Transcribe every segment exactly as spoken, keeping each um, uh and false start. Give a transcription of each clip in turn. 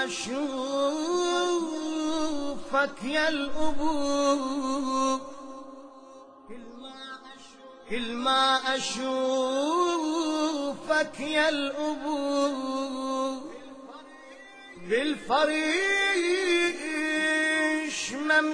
أشوفك يا الأبو، كل ما أشوفك يا الأبو بالفريش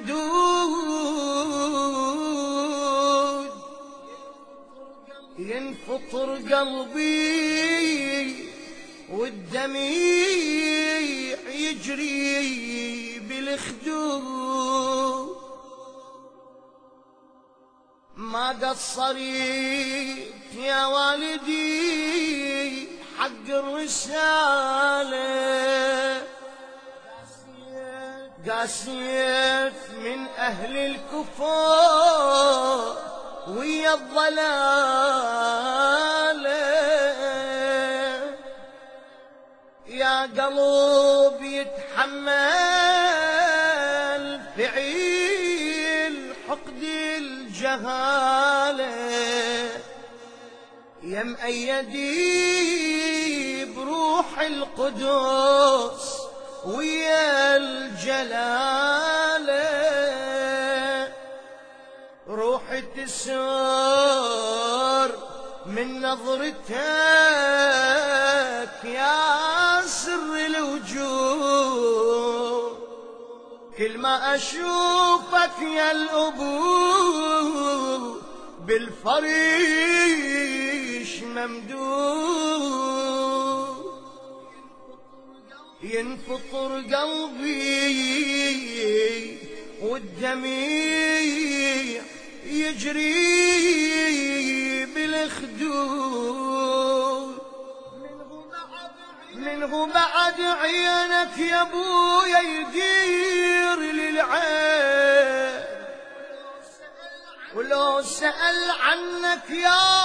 ممدود، ينفطر قلبي والدميع يجري بالخدود. ما قصرت يا والدي حق الرسالة، قاسيت من أهل الكفر ويا الضلالة. يا قلب يتحمل فعيل حقد الجهالة، يا مأيدي بروح القدس ويا الجلالة. روحي تسر من نظرتك يا سر الوجود، كل ما أشوفك يا الأبو بالفريش ممدود، ينفطر قلبي والدميع يجري بالخدود. منه بعد عينك يا ابويا يدير للعين، ولو سأل عنك يا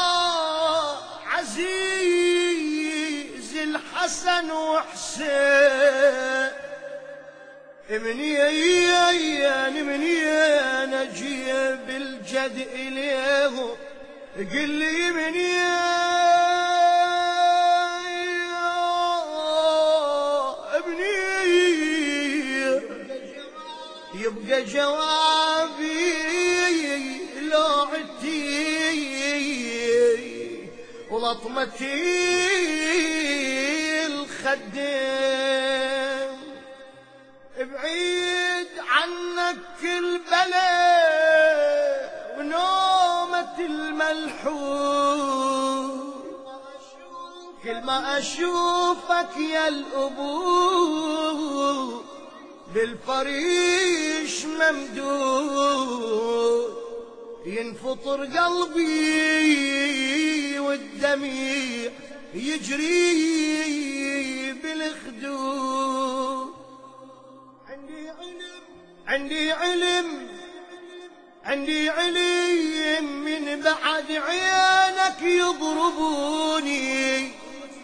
عزيز الحسن وحسين، منين منين اجيب الجد اليه، قل لي منين يبقى جوابي لو عدتي ولطمتي الخدين. بعيد عنك كل بلاء ونومة الملحوظ، كل ما أشوفك يا الأبو بالفريش ممدود، ينفطر قلبي والدميع يجري بالخدود. عندي علم عندي علم عندي علم من بعد عينك يضربوني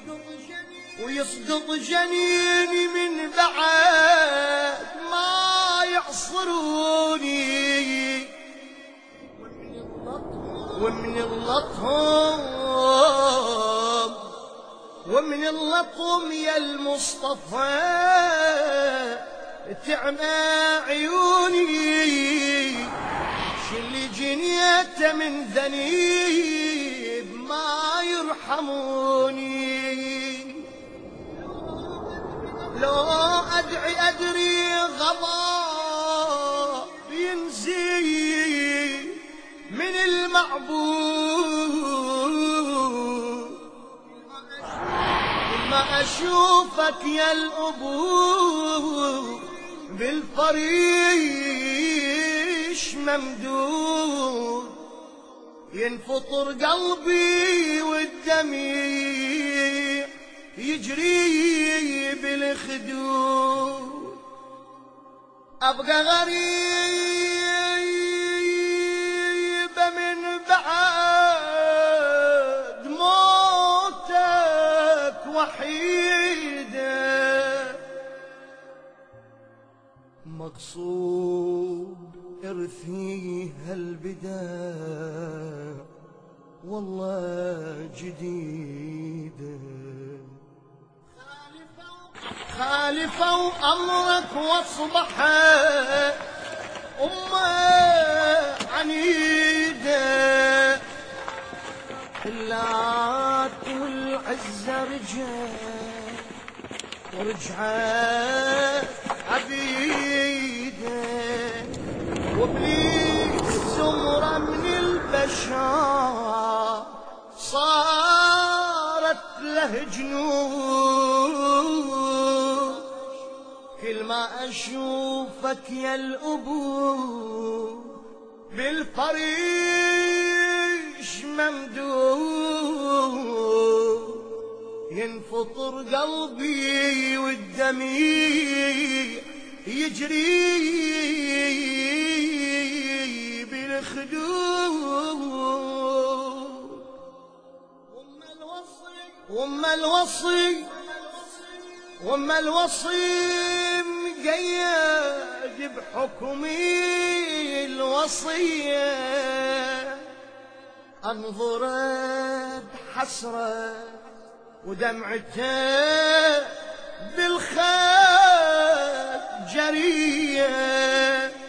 ويصدق جنيني، من بعد ما يعصروني، ومن اللطم ومن اللطم يا المصطفى تعمى عيوني. شلي جنيته من ذنيب ما يرحموني، لو أدعي أدري غضب ينزي من المعبود، ما أشوفك يا الأبو بالفريش ممدود، ينفطر قلبي والدميع يجري بالخدود. أبقى غريب من بعد موتك وحيدة، مقصود إرثي هالبداية والله جديدة. خالفوا أمرك واصبحت أمة عنيدة، اللات والعزة رجعت ورجعت عبيدة، وابليس زمرة من البشر صارت له جنود، كل ما اشوفك يا الابو بالفريش ممدود، ينفطر قلبي والدمي يجري بالخدود. وام الوصي وام الوصي مقيد بحكمي الوصية، انظر بحسرة ودمعته بالخد جرية،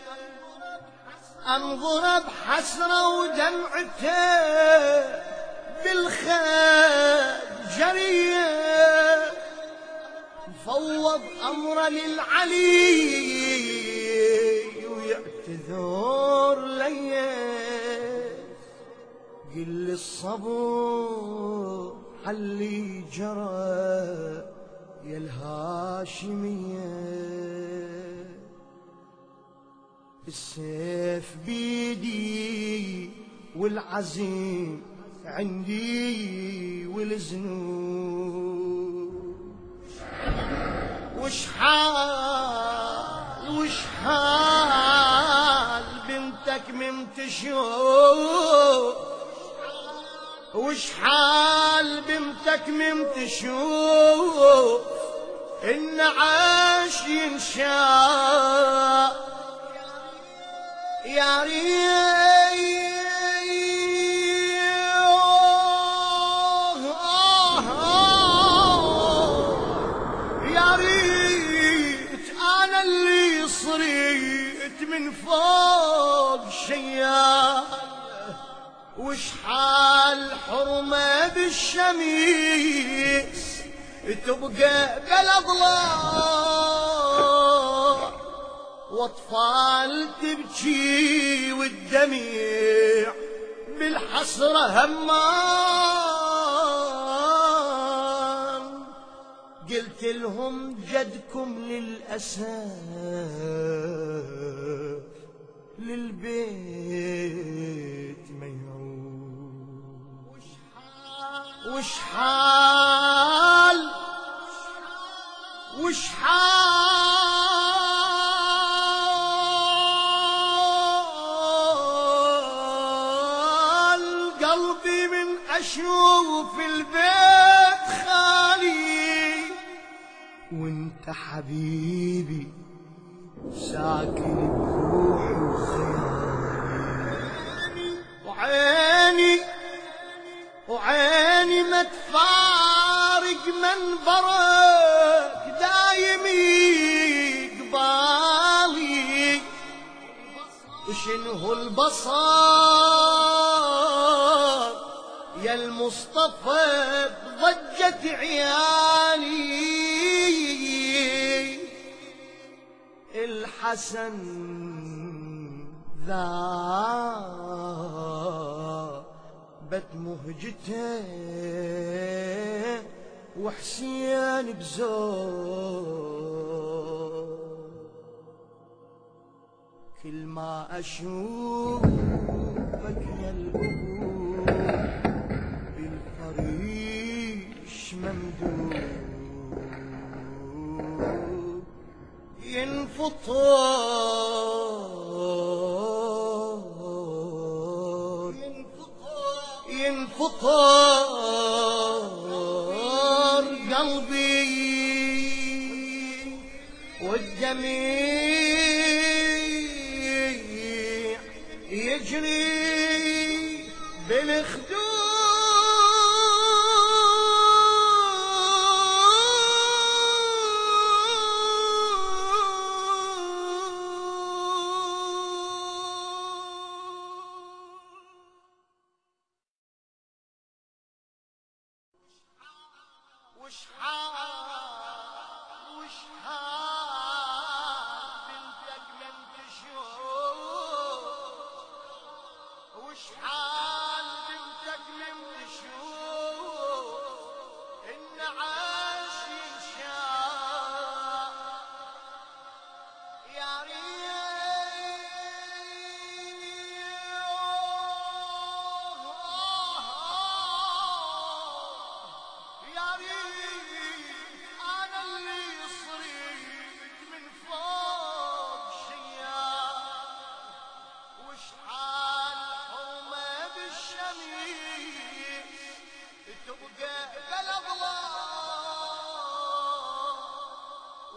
انظر بحسرة ودمعته بالخد جرية، فوض امره للعلي ويعتذر لي، قل الصبر حلي جرى يا الهاشمية، السيف بيدي والعزيم عندي والزنود، وش حال وش حال بنتك ممتشوف، وش حال بنتك ممتشوف إن عاش ينشاء يا ريت يا ريت أنا اللي صريت من فوق شيال، وش حال حرمة بالشميس تبقى بالاضلاع، واطفال تبكي والدميع بالحسرة همان، قلت لهم جدكم للأسف للبيت ما يعود، وش حال وش حال قلبي من أشوف البيت خالي، وانت حبيبي ساكن بروحي وخيالي، وعيني وعيني ما تفارق منظرك دايمي قبالي، وشنه البصر يا المصطفى ضجت عيالي، الحسن ذابت مهجته وحسين بزور، كل ما اشوفك يا الابو بالفريش ممدود، ينفطر ينفطر قلبي والجميع يجري بالخدود،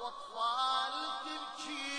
واطفال تبكي